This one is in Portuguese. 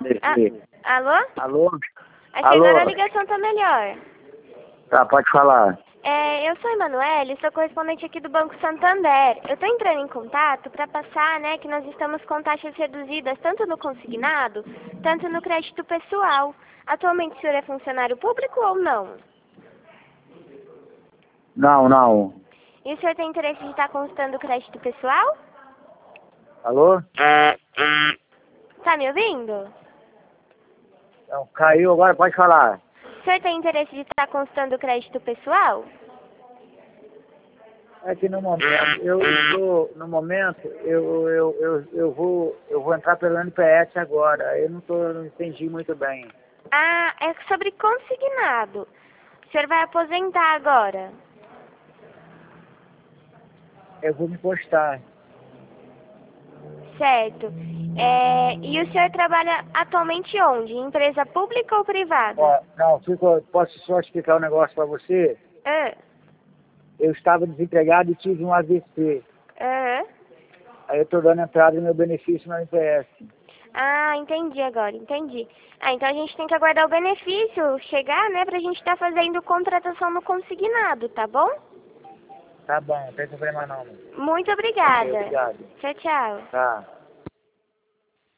Alô? Alô? Aqui Alô? agora a ligação tá melhor. Tá, pode falar. Eu sou a Emanuele, sou correspondente aqui do Banco Santander. Eu tô entrando em contato para passar, né, que nós estamos com taxas reduzidas tanto no consignado, tanto no crédito pessoal. Atualmente o senhor é funcionário público ou não? Não. E o senhor tem interesse de estar consultando o crédito pessoal? Alô? Tá me ouvindo? Não, caiu, agora pode falar. O senhor tem interesse de estar consultando o crédito pessoal? É que no momento, eu vou entrar pelo NPS agora. Não entendi muito bem. Ah, é sobre consignado. O senhor vai aposentar agora. Eu vou me postar. Certo. E o senhor trabalha atualmente onde? Em empresa pública ou privada? Ó, não, posso só explicar um negócio para você? Ah, Eu estava desempregado e tive um AVC. aham. Aí eu estou dando entrada no meu benefício no NPS. Ah, entendi agora, entendi. Ah, então a gente tem que aguardar o benefício chegar, né, pra gente estar fazendo contratação no consignado, tá bom? Tá bom, não tem problema não. Muito Ok, obrigada. obrigado. Tchau, tchau. Tá.